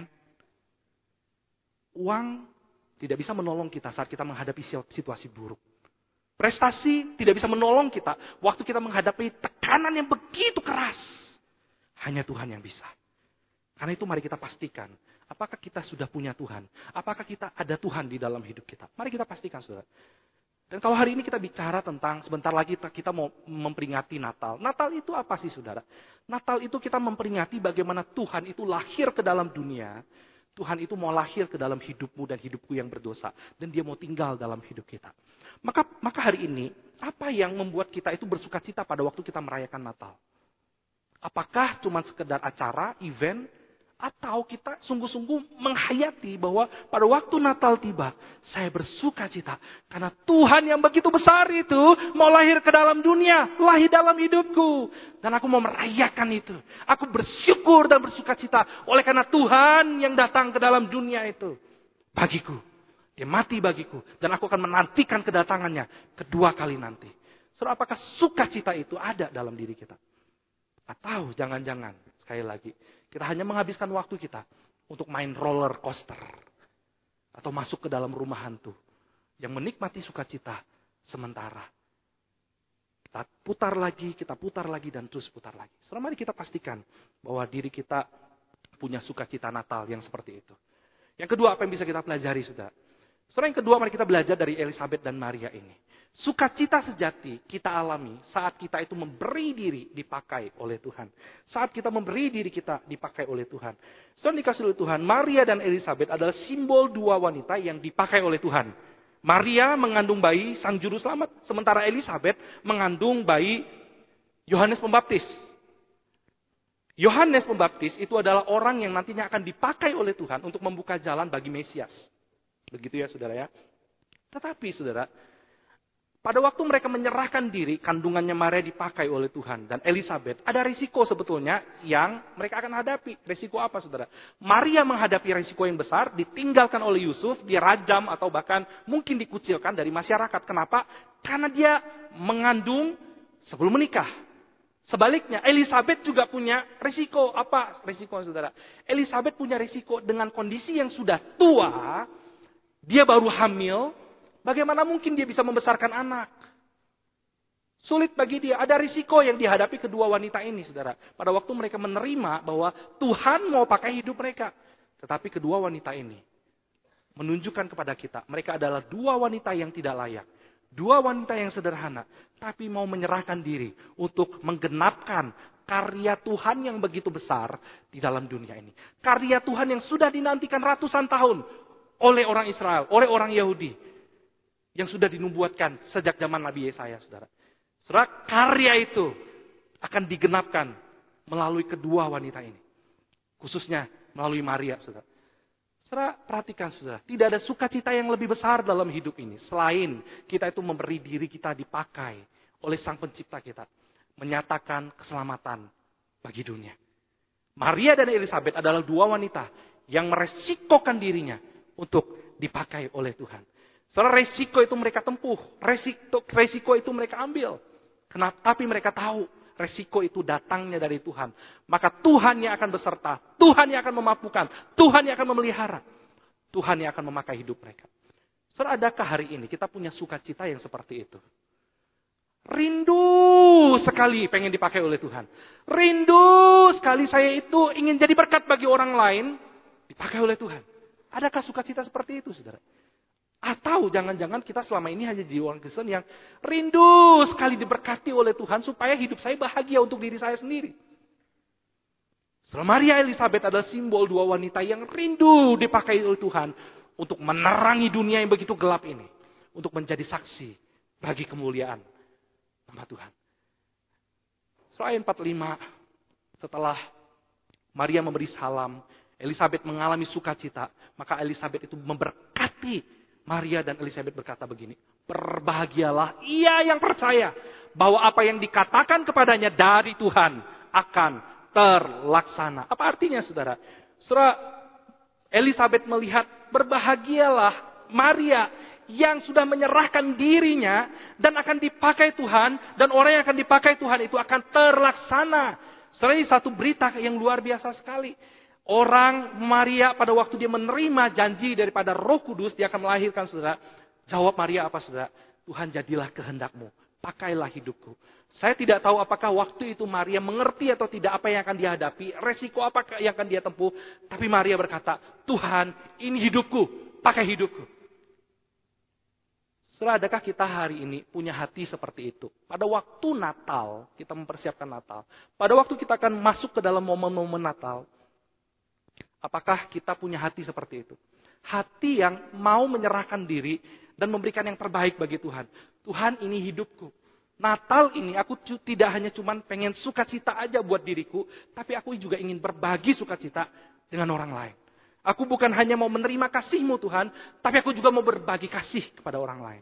Speaker 1: Uang tidak bisa menolong kita saat kita menghadapi situasi buruk. Prestasi tidak bisa menolong kita waktu kita menghadapi tekanan yang begitu keras. Hanya Tuhan yang bisa. Karena itu mari kita pastikan, apakah kita sudah punya Tuhan? Apakah kita ada Tuhan di dalam hidup kita? Mari kita pastikan, saudara. Dan kalau hari ini kita bicara tentang, sebentar lagi kita mau memperingati Natal. Natal itu apa sih, saudara? Natal itu kita memperingati bagaimana Tuhan itu lahir ke dalam dunia. Tuhan itu mau lahir ke dalam hidupmu dan hidupku yang berdosa. Dan dia mau tinggal dalam hidup kita. Maka hari ini, apa yang membuat kita itu bersukacita pada waktu kita merayakan Natal? Apakah cuma sekedar acara, event, atau kita sungguh-sungguh menghayati bahwa pada waktu Natal tiba, saya bersukacita. Karena Tuhan yang begitu besar itu mau lahir ke dalam dunia, lahir dalam hidupku. Dan aku mau merayakan itu. Aku bersyukur dan bersukacita oleh karena Tuhan yang datang ke dalam dunia itu. Bagiku. Dia mati bagiku. Dan aku akan menantikan kedatangannya kedua kali nanti. Saudara, apakah sukacita itu ada dalam diri kita? Atau jangan-jangan, sekali lagi, kita hanya menghabiskan waktu kita untuk main roller coaster. Atau masuk ke dalam rumah hantu. Yang menikmati sukacita sementara. Kita putar lagi, dan terus putar lagi. Selama ini kita pastikan bahwa diri kita punya sukacita Natal yang seperti itu. Yang kedua, apa yang bisa kita pelajari, saudara? Saudara, yang kedua, mari kita belajar dari Elizabeth dan Maria ini. Sukacita sejati kita alami saat kita itu memberi diri dipakai oleh Tuhan. Saat kita memberi diri kita dipakai oleh Tuhan. Saudara dikasih oleh Tuhan, Maria dan Elizabeth adalah simbol dua wanita yang dipakai oleh Tuhan. Maria mengandung bayi Sang Juru Selamat. Sementara Elizabeth mengandung bayi Yohanes Pembaptis. Yohanes Pembaptis itu adalah orang yang nantinya akan dipakai oleh Tuhan untuk membuka jalan bagi Mesias. Begitu ya, saudara ya. Tetapi, saudara, pada waktu mereka menyerahkan diri, kandungannya Maria dipakai oleh Tuhan. Dan Elizabeth, ada risiko sebetulnya yang mereka akan hadapi. Risiko apa, saudara? Maria menghadapi risiko yang besar, ditinggalkan oleh Yusuf, dia rajam atau bahkan mungkin dikucilkan dari masyarakat. Kenapa? Karena dia mengandung sebelum menikah. Sebaliknya, Elizabeth juga punya risiko. Apa risiko, saudara? Elizabeth punya risiko dengan kondisi yang sudah tua, dia baru hamil. Bagaimana mungkin dia bisa membesarkan anak? Sulit bagi dia. Ada risiko yang dihadapi kedua wanita ini, saudara. Pada waktu mereka menerima bahwa Tuhan mau pakai hidup mereka. Tetapi kedua wanita ini menunjukkan kepada kita, mereka adalah dua wanita yang tidak layak. Dua wanita yang sederhana. Tapi mau menyerahkan diri untuk menggenapkan karya Tuhan yang begitu besar di dalam dunia ini. Karya Tuhan yang sudah dinantikan ratusan tahun oleh orang Israel, oleh orang Yahudi yang sudah dinubuatkan sejak zaman Nabi Yesaya, saudara. Saudara, karya itu akan digenapkan melalui kedua wanita ini. Khususnya melalui Maria, saudara. Saudara, perhatikan saudara, tidak ada sukacita yang lebih besar dalam hidup ini. Selain kita itu memberi diri kita dipakai oleh Sang Pencipta kita. Menyatakan keselamatan bagi dunia. Maria dan Elizabeth adalah dua wanita yang meresikokan dirinya untuk dipakai oleh Tuhan. Saudara, resiko itu mereka tempuh. Resiko itu mereka ambil. Kenapa? Tapi mereka tahu resiko itu datangnya dari Tuhan. Maka Tuhan yang akan beserta. Tuhan yang akan memampukan. Tuhan yang akan memelihara. Tuhan yang akan memakai hidup mereka. Saudara, adakah hari ini kita punya sukacita yang seperti itu? Rindu sekali pengen dipakai oleh Tuhan. Rindu sekali saya itu ingin jadi berkat bagi orang lain. Dipakai oleh Tuhan. Adakah sukacita seperti itu, saudara? Atau jangan-jangan kita selama ini hanya jadi orang Kristen yang rindu sekali diberkati oleh Tuhan supaya hidup saya bahagia untuk diri saya sendiri. Saudara, Maria Elizabeth adalah simbol dua wanita yang rindu dipakai oleh Tuhan untuk menerangi dunia yang begitu gelap ini. Untuk menjadi saksi bagi kemuliaan nama Tuhan. Surah 45, setelah Maria memberi salam, Elizabeth mengalami sukacita, maka Elizabeth itu memberkati Maria dan Elizabeth berkata begini, berbahagialah ia yang percaya bahwa apa yang dikatakan kepadanya dari Tuhan akan terlaksana. Apa artinya, saudara? Surah Elizabeth melihat berbahagialah Maria yang sudah menyerahkan dirinya dan akan dipakai Tuhan, dan orang yang akan dipakai Tuhan itu akan terlaksana. Sebenarnya ini satu berita yang luar biasa sekali. Orang Maria pada waktu dia menerima janji daripada Roh Kudus, dia akan melahirkan, saudara. Jawab Maria apa, saudara? Tuhan, jadilah kehendakmu, pakailah hidupku. Saya tidak tahu apakah waktu itu Maria mengerti atau tidak apa yang akan dihadapi, resiko apa yang akan dia tempuh. Tapi Maria berkata, Tuhan, ini hidupku, pakai hidupku. Saudara, adakah kita hari ini punya hati seperti itu? Pada waktu Natal, kita mempersiapkan Natal. Pada waktu kita akan masuk ke dalam momen-momen Natal, apakah kita punya hati seperti itu? Hati yang mau menyerahkan diri dan memberikan yang terbaik bagi Tuhan. Tuhan, ini hidupku. Natal ini aku tidak hanya cuma pengen sukacita aja buat diriku, tapi aku juga ingin berbagi sukacita dengan orang lain. Aku bukan hanya mau menerima kasih-Mu Tuhan, tapi aku juga mau berbagi kasih kepada orang lain.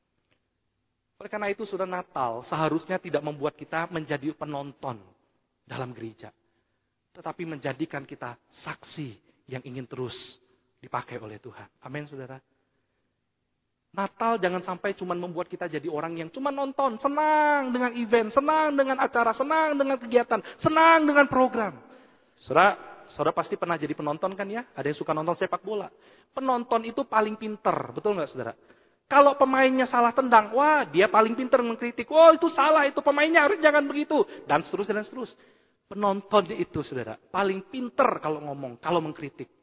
Speaker 1: Oleh karena itu, saudara, Natal seharusnya tidak membuat kita menjadi penonton dalam gereja, tetapi menjadikan kita saksi yang ingin terus dipakai oleh Tuhan. Amin, saudara. Natal jangan sampai cuma membuat kita jadi orang yang cuma nonton, senang dengan event, senang dengan acara, senang dengan kegiatan, senang dengan program. Saudara pasti pernah jadi penonton kan ya? Ada yang suka nonton sepak bola. Penonton itu paling pinter, betul nggak, saudara? Kalau pemainnya salah tendang, wah dia paling pinter mengkritik. Oh itu salah, itu pemainnya harus jangan begitu. Dan seterusnya dan seterusnya. Penonton itu, saudara, paling pinter kalau ngomong, kalau mengkritik.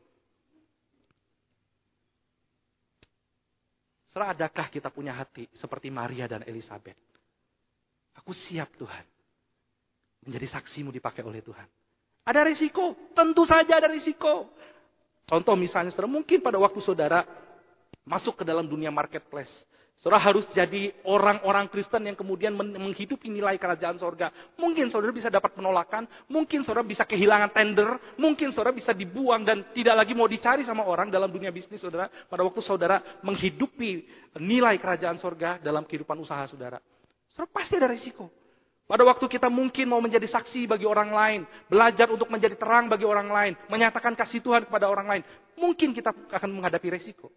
Speaker 1: Saudara, adakah kita punya hati seperti Maria dan Elizabeth? Aku siap, Tuhan, menjadi saksimu dipakai oleh Tuhan. Ada risiko, tentu saja ada risiko. Contoh misalnya, saudara, mungkin pada waktu saudara masuk ke dalam dunia marketplace, saudara harus jadi orang-orang Kristen yang kemudian menghidupi nilai kerajaan sorga. Mungkin saudara bisa dapat penolakan, mungkin saudara bisa kehilangan tender, mungkin saudara bisa dibuang dan tidak lagi mau dicari sama orang dalam dunia bisnis, saudara. Pada waktu saudara menghidupi nilai kerajaan sorga dalam kehidupan usaha saudara. Saudara, pasti ada risiko. Pada waktu kita mungkin mau menjadi saksi bagi orang lain, belajar untuk menjadi terang bagi orang lain, menyatakan kasih Tuhan kepada orang lain, mungkin kita akan menghadapi resiko.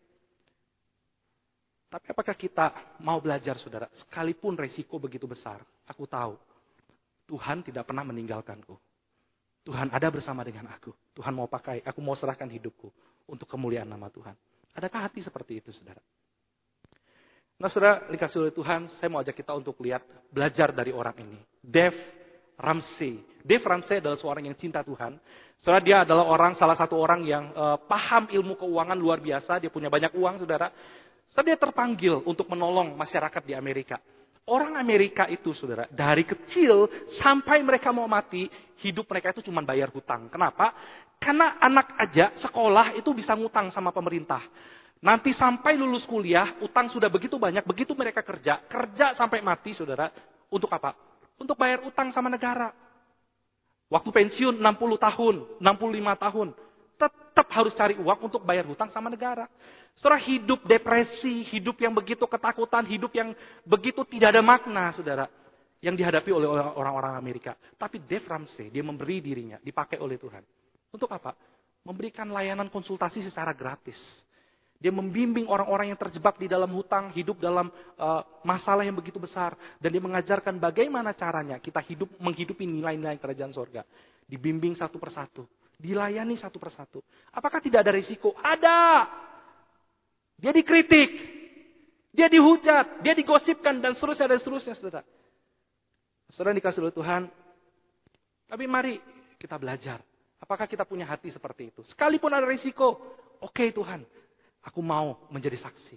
Speaker 1: Tapi apakah kita mau belajar, saudara? Sekalipun resiko begitu besar, aku tahu Tuhan tidak pernah meninggalkanku. Tuhan ada bersama dengan aku. Tuhan mau pakai, aku mau serahkan hidupku untuk kemuliaan nama Tuhan. Adakah hati seperti itu, saudara? Nah, saudara, dikasih oleh Tuhan, saya mau ajak kita untuk lihat, belajar dari orang ini. Dave Ramsey. Dave Ramsey adalah seorang yang cinta Tuhan. Saudara, dia adalah salah satu orang yang paham ilmu keuangan luar biasa. Dia punya banyak uang, saudara. Saudara, dia terpanggil untuk menolong masyarakat di Amerika. Orang Amerika itu, saudara, dari kecil sampai mereka mau mati, hidup mereka itu cuma bayar hutang. Kenapa? Karena anak aja sekolah itu bisa ngutang sama pemerintah. Nanti sampai lulus kuliah, utang sudah begitu banyak, begitu mereka kerja sampai mati, saudara. Untuk apa? Untuk bayar utang sama negara. Waktu pensiun 60 tahun, 65 tahun, tetap harus cari uang untuk bayar hutang sama negara. Saudara, hidup depresi, hidup yang begitu ketakutan, hidup yang begitu tidak ada makna, saudara. Yang dihadapi oleh orang-orang Amerika. Tapi Dave Ramsey, dia memberi dirinya, dipakai oleh Tuhan. Untuk apa? Memberikan layanan konsultasi secara gratis. Dia membimbing orang-orang yang terjebak di dalam hutang, hidup dalam masalah yang begitu besar. Dan dia mengajarkan bagaimana caranya kita menghidupi nilai-nilai kerajaan sorga. Dibimbing satu persatu. Dilayani satu persatu. Apakah tidak ada risiko? Ada! Dia dikritik. Dia dihujat. Dia digosipkan dan seterusnya, saudara. Saudara dikasih oleh Tuhan. Tapi mari kita belajar. Apakah kita punya hati seperti itu? Sekalipun ada risiko. Oke Tuhan. Aku mau menjadi saksi.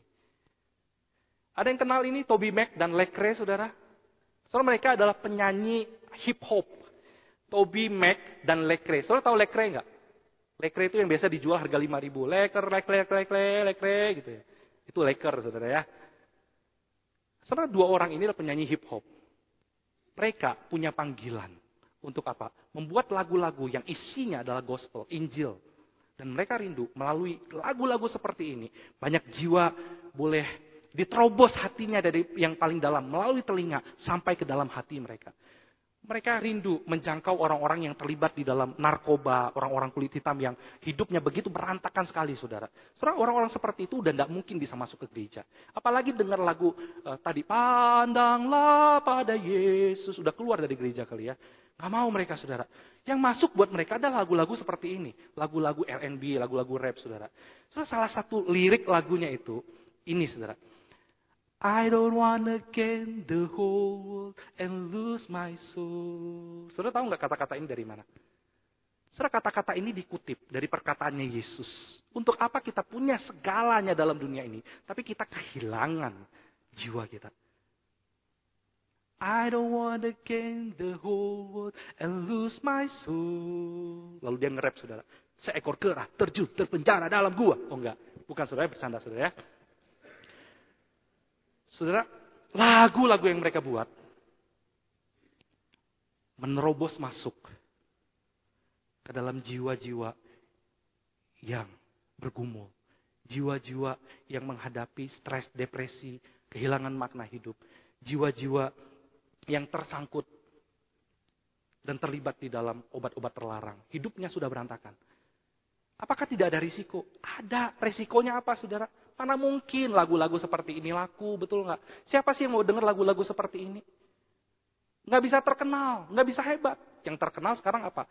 Speaker 1: Ada yang kenal ini Toby Mac dan Lecrae, saudara? Saudara, mereka adalah penyanyi hip hop. Toby Mac dan Lecrae. Saudara tahu Lecrae nggak? Lecrae itu yang biasa dijual harga 5.000. Lecrae gitu ya. Itu Lecrae, saudara ya. Saudara, dua orang ini adalah penyanyi hip hop. Mereka punya panggilan untuk apa? Membuat lagu-lagu yang isinya adalah gospel, Injil. Dan mereka rindu melalui lagu-lagu seperti ini. Banyak jiwa boleh diterobos hatinya dari yang paling dalam. Melalui telinga sampai ke dalam hati mereka. Mereka rindu menjangkau orang-orang yang terlibat di dalam narkoba. Orang-orang kulit hitam yang hidupnya begitu berantakan sekali, saudara. Saudara, orang-orang seperti itu udah tidak mungkin bisa masuk ke gereja. Apalagi dengar lagu tadi. Pandanglah pada Yesus. Udah keluar dari gereja kali ya. Gak mau mereka, saudara. Yang masuk buat mereka adalah lagu-lagu seperti ini. Lagu-lagu R&B, lagu-lagu rap, saudara. Saudara, salah satu lirik lagunya itu, ini, saudara. I don't wanna gain the whole world and lose my soul. Saudara tahu gak kata-kata ini dari mana? Saudara, kata-kata ini dikutip dari perkataannya Yesus. Untuk apa kita punya segalanya dalam dunia ini, tapi kita kehilangan jiwa kita. I don't want to gain the whole world and lose my soul. Lalu dia nge-rap, saudara. Seekor kera terjun terpenjara dalam gua. Oh enggak, bukan, saudara, bercanda, saudara ya. Saudara, lagu-lagu yang mereka buat menerobos masuk ke dalam jiwa-jiwa yang bergumul. Jiwa-jiwa yang menghadapi stres, depresi, kehilangan makna hidup. Jiwa-jiwa yang tersangkut dan terlibat di dalam obat-obat terlarang. Hidupnya sudah berantakan. Apakah tidak ada risiko? Ada. Risikonya apa, saudara? Mana mungkin lagu-lagu seperti ini laku, betul nggak? Siapa sih yang mau dengar lagu-lagu seperti ini? Nggak bisa terkenal, nggak bisa hebat. Yang terkenal sekarang apa?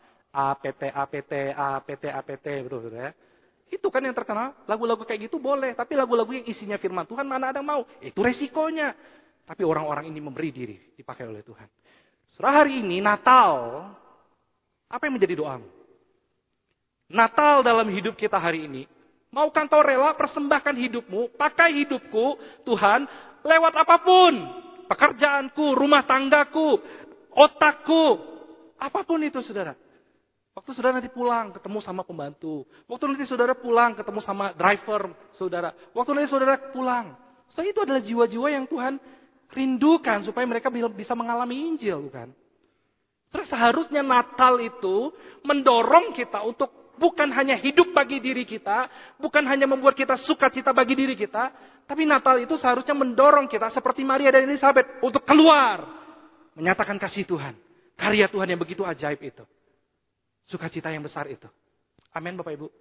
Speaker 1: APT, betul, saudara ya? Itu kan yang terkenal. Lagu-lagu kayak gitu boleh. Tapi lagu-lagu yang isinya firman Tuhan, mana ada yang mau? Itu resikonya. Tapi orang-orang ini memberi diri, dipakai oleh Tuhan. Saudara, hari ini Natal, apa yang menjadi doamu? Natal dalam hidup kita hari ini, maukah kau rela persembahkan hidupmu, pakai hidupku, Tuhan, lewat apapun. Pekerjaanku, rumah tanggaku, otakku, apapun itu, saudara. Waktu saudara nanti pulang, ketemu sama pembantu. Waktu nanti saudara pulang, ketemu sama driver, saudara. Waktu nanti saudara pulang. So, itu adalah jiwa-jiwa yang Tuhan rindukan supaya mereka bisa mengalami Injil, bukan? Terus seharusnya Natal itu mendorong kita untuk bukan hanya hidup bagi diri kita, bukan hanya membuat kita sukacita bagi diri kita, tapi Natal itu seharusnya mendorong kita seperti Maria dan Elizabeth untuk keluar, menyatakan kasih Tuhan, karya Tuhan yang begitu ajaib itu, sukacita yang besar itu. Amin, Bapak Ibu.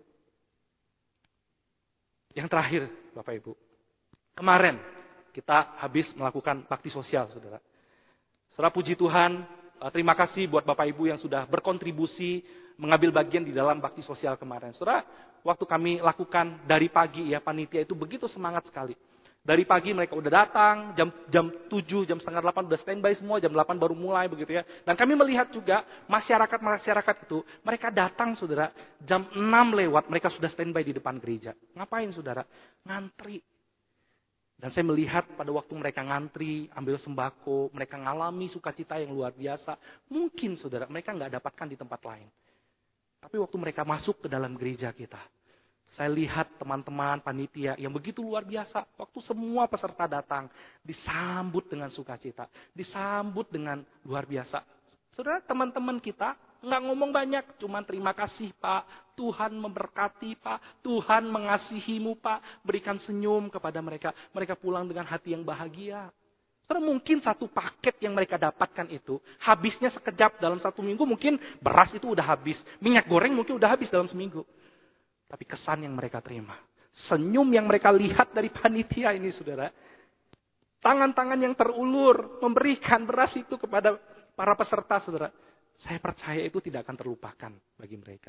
Speaker 1: Yang terakhir, Bapak Ibu, kemarin kita habis melakukan bakti sosial, saudara. Saudara, puji Tuhan, terima kasih buat Bapak Ibu yang sudah berkontribusi, mengambil bagian di dalam bakti sosial kemarin. Saudara, waktu kami lakukan dari pagi ya, panitia itu begitu semangat sekali. Dari pagi mereka udah datang, jam 7, jam setengah 8 udah standby semua, jam 8 baru mulai begitu ya. Dan kami melihat juga masyarakat itu, mereka datang, saudara, jam 6 lewat, mereka sudah standby di depan gereja. Ngapain, saudara? Ngantri. Dan saya melihat pada waktu mereka ngantri, ambil sembako, mereka ngalami sukacita yang luar biasa. Mungkin, saudara, mereka nggak dapatkan di tempat lain. Tapi waktu mereka masuk ke dalam gereja kita, Saya lihat teman-teman panitia yang begitu luar biasa. Waktu semua peserta datang, disambut dengan sukacita. Disambut dengan luar biasa. Saudara, teman-teman kita nggak ngomong banyak. Cuma terima kasih Pak. Tuhan memberkati Pak. Tuhan mengasihimu Pak. Berikan senyum kepada mereka. Mereka pulang dengan hati yang bahagia. Saudara, mungkin satu paket yang mereka dapatkan itu, habisnya sekejap dalam 1 minggu. Mungkin beras itu udah habis. Minyak goreng mungkin udah habis dalam seminggu. Tapi kesan yang mereka terima, senyum yang mereka lihat dari panitia ini, saudara. Tangan-tangan yang terulur, memberikan beras itu kepada para peserta, saudara. Saya percaya itu tidak akan terlupakan bagi mereka.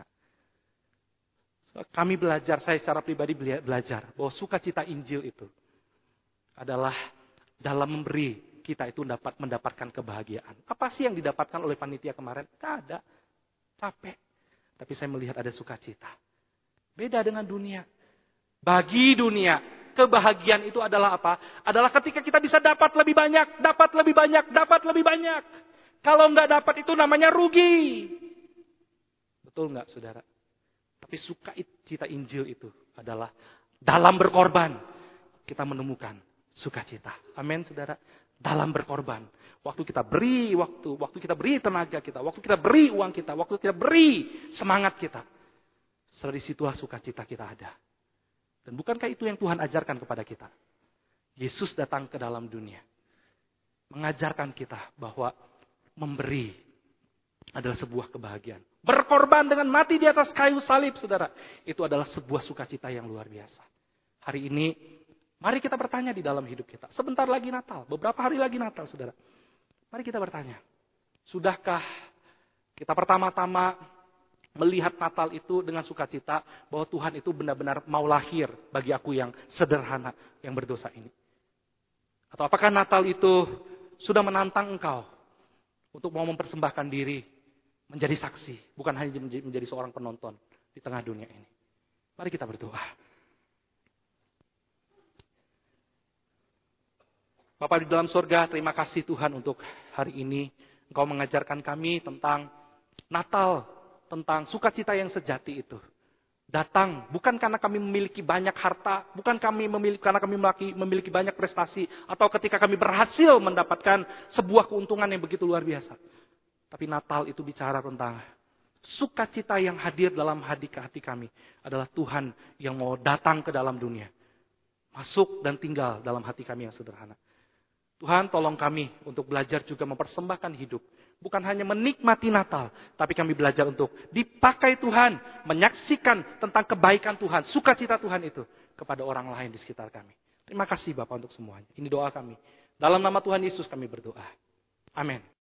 Speaker 1: Kami belajar, saya secara pribadi belajar, bahwa sukacita Injil itu adalah dalam memberi, kita itu dapat mendapatkan kebahagiaan. Apa sih yang didapatkan oleh panitia kemarin? Tidak ada. Capek. Tapi saya melihat ada sukacita. Beda dengan dunia. Bagi dunia, kebahagiaan itu adalah apa? Adalah ketika kita bisa dapat lebih banyak, dapat lebih banyak, dapat lebih banyak. Kalau nggak dapat itu namanya rugi. Betul nggak, saudara? Tapi sukacita Injil itu adalah dalam berkorban kita menemukan sukacita. Amin, saudara. Dalam berkorban. Waktu kita beri waktu kita beri tenaga kita, waktu kita beri uang kita, waktu kita beri semangat kita. Dari situlah sukacita kita ada. Dan bukankah itu yang Tuhan ajarkan kepada kita? Yesus datang ke dalam dunia. Mengajarkan kita bahwa memberi adalah sebuah kebahagiaan. Berkorban dengan mati di atas kayu salib, saudara. Itu adalah sebuah sukacita yang luar biasa. Hari ini, mari kita bertanya di dalam hidup kita. Sebentar lagi Natal, beberapa hari lagi Natal, saudara. Mari kita bertanya. Sudahkah kita pertama-tama melihat Natal itu dengan sukacita bahwa Tuhan itu benar-benar mau lahir bagi aku yang sederhana, yang berdosa ini? Atau apakah Natal itu sudah menantang engkau untuk mau mempersembahkan diri menjadi saksi, bukan hanya menjadi seorang penonton di tengah dunia ini? Mari kita berdoa. Bapa di dalam surga, terima kasih Tuhan untuk hari ini. Engkau mengajarkan kami tentang Natal, tentang sukacita yang sejati itu. Datang bukan karena kami memiliki banyak harta, bukan karena kami memiliki banyak prestasi, atau ketika kami berhasil mendapatkan sebuah keuntungan yang begitu luar biasa. Tapi Natal itu bicara tentang sukacita yang hadir dalam hati kami. Adalah Tuhan yang mau datang ke dalam dunia. Masuk dan tinggal dalam hati kami yang sederhana. Tuhan, tolong kami untuk belajar juga mempersembahkan hidup. Bukan hanya menikmati Natal, tapi kami belajar untuk dipakai Tuhan, menyaksikan tentang kebaikan Tuhan, sukacita Tuhan itu kepada orang lain di sekitar kami. Terima kasih Bapak untuk semuanya. Ini doa kami. Dalam nama Tuhan Yesus kami berdoa. Amin.